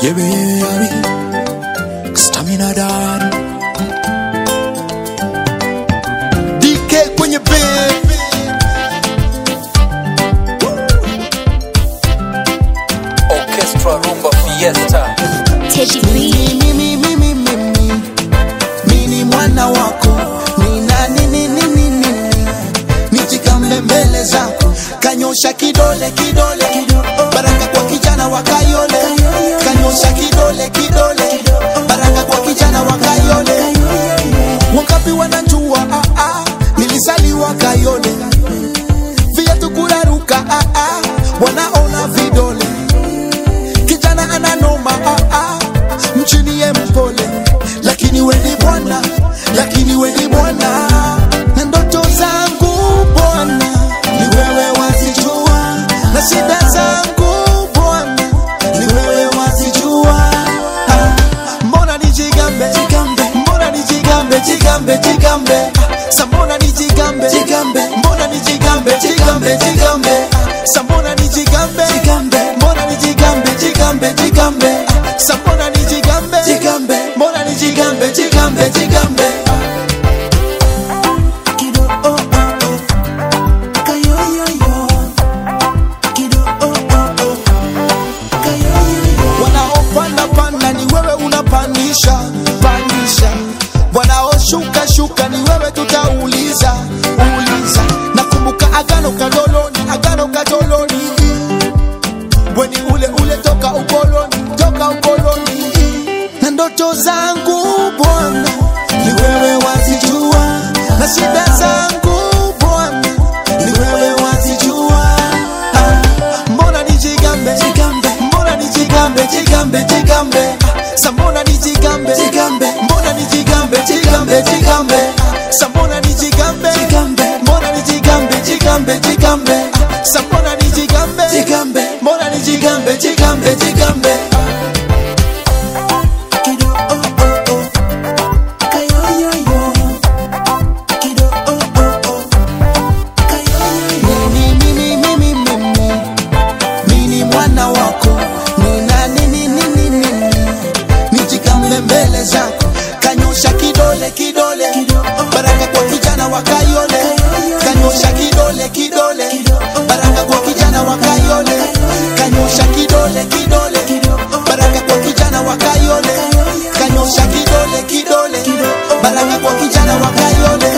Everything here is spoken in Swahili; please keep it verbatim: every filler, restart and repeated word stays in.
Yeah, baby, stamina dad. D K kwenye beat. Orchestra Rumba Fiesta. Mimi mimi mimi mimi mimi mwana wako nina nini nini nini nijikambe mbele zako kanyosha kidole kidole baraka kwa kijana wa Kayole kanyosha kidole kidole baraka kwa kijana wa Kayole wangapi wanajua ah ah nilisaliwa Kayole viatu kuraruka ah ah wanaona vidole kijana ananoma ah ah mchini ye mpole lakini wewe bwana lakini wewe bwana na ndoto zangu bwana ni wewe wazijua na shida zangu bwana ni wewe wazijua ah, mbona nijigambe mbona nijigambe jigambe jigambe ah, sambona nijigambe jigambe mbona nijigambe jigambe jigambe ah, sambona nijigambe jigambe mbona nijigambe jigambe jigambe ah, sambona nijigambe jigambe mbona nijigambe jigambe jigambe Panisha, panisha wanaoshuka shuka ni wewe tutauliza uliza nakumbuka agano kadoloni agano kadoloni weni ule ule toka ukoloni toka ukoloni na ndoto zangu bwana ni wewe wazijua na shida zangu bwana ni wewe wazijua ah, mbona nijigambe jigambe mbona nijigambe jigambe jigambe sambona nijigambe jigambe mbona nijigambe jigambe jigambe sambona nijigambe jigambe mbona nijigambe jigambe jigambe sambona nijigambe jigambe mbona nijigambe jigambe jigambe kido oh oh oh kayo yo yo kido oh oh oh kayo yo mimi mimi mimi mimi mimi mwana wako nina nini nini nini nijikambe mbele zako kanyosha kidole kidole baraka kwa kijana wa Kayole kanyosha kidole kidole baraka kwa kijana wa Kayole kanyosha kidole kidole baraka kwa kijana wa Kayole kanyosha kidole kidole baraka kwa kijana wa Kayole